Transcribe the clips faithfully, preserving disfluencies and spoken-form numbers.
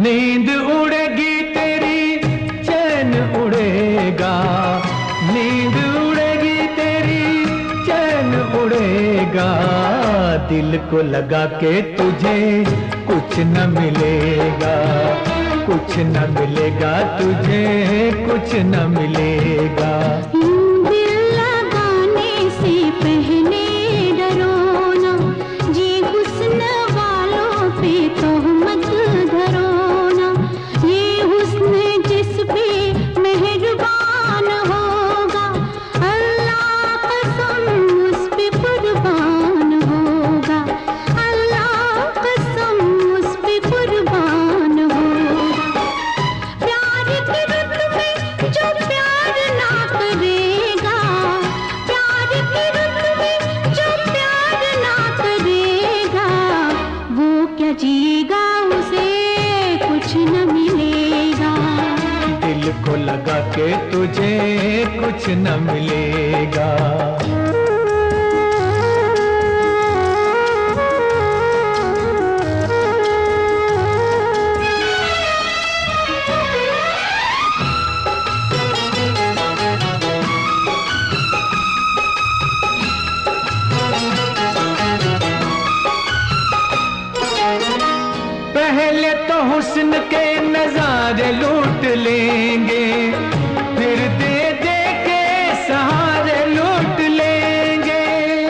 नींद उड़ेगी तेरी चैन उड़ेगा, नींद उड़ेगी तेरी चैन उड़ेगा। दिल को लगा के तुझे कुछ न मिलेगा, कुछ न मिलेगा तुझे, कुछ न मिलेगा। दिल लगाने से पहले डरो ना, ये हुस्न वालों पे तोहमत धरो ना। ये हुस्न जिस पे मेहरबान होगा, अल्लाह कसम उस पे कुर्बान होगा, अल्लाह कसम उस पे कुर्बान होगा। प्यार की रुत में जो प्यार ना करेगा, प्यार की रुत में जो प्यार ना करेगा, वो क्या जिएगा, उसे कुछ न मिलेगा। दिल को लगा के तुझे कुछ न मिलेगा। पहले तो हुस्न के नजारे लूट लेंगे, फिर दे दे के सहारे लूट लेंगे।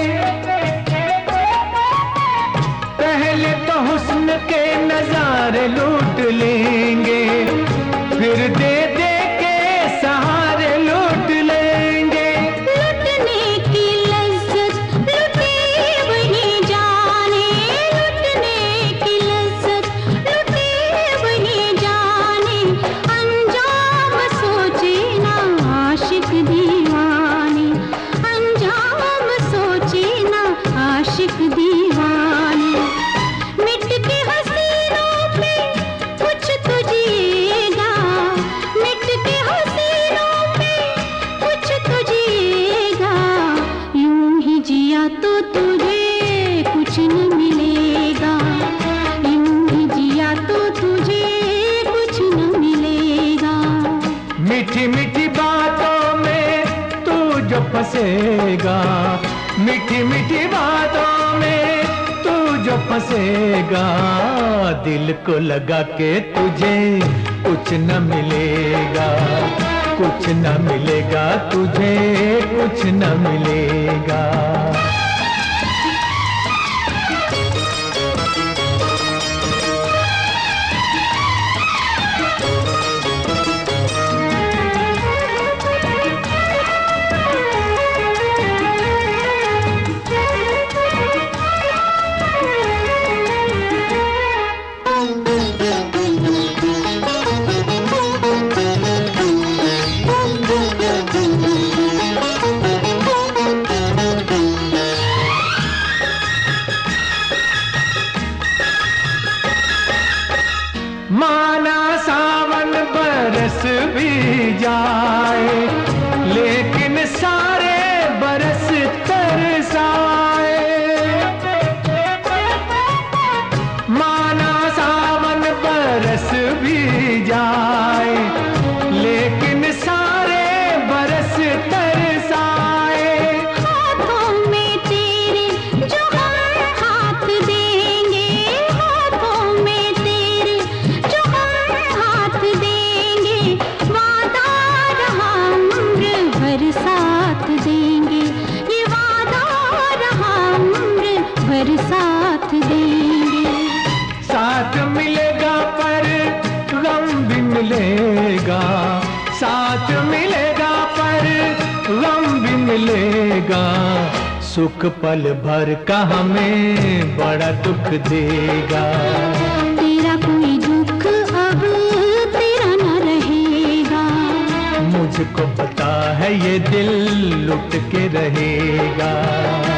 पहले तो हुस्न के नजारे लूट लेंगे, फिर दे दे के सहारे लूट लेंगे। लुटने की लज्जत लुटे वही जाने, लुटने की लज्जत लुटे वही जाने। अंजाम सोचे ना आशिक दीवाने, अंजाम सोचे ना आशिक दीवाने। मिट के हसीनों पे कुछ तो जिएगा, मिट के हसीनों पे कुछ तो जिएगा। यूं ही जिया तो तुझे कुछ न मिलेगा, यूं ही जिया तो तुझे कुछ न मिलेगा। मीठी मीठी बातों में तू जो फंसेगा, मीठी मीठी बातों में तू जो फंसेगा। दिल को लगा के तुझे कुछ न मिलेगा, कुछ न मिलेगा तुझे, कुछ न मिलेगा। माना सावन बरस भी जाए, लेकिन सारे बरस तरसाए। माना सावन बरस भी जाए, लेकिन सारे बरस तरसाए। हाथों में तेरे जो हम हाथ देंगे, हाथों में तेरे जो हम हाथ देंगे। वादा रहा उम्र भर साथ देंगे, ये वादा रहा उम्र भर साथ देंगे। साथ मिलेगा पर गम भी मिलेगा, साथ मिलेगा पर गम भी मिलेगा। सुख पल भर का हमें बड़ा दुख देगा। तेरा कोई दुख अब तेरा न रहेगा, मुझको पता है ये दिल लुट के रहेगा।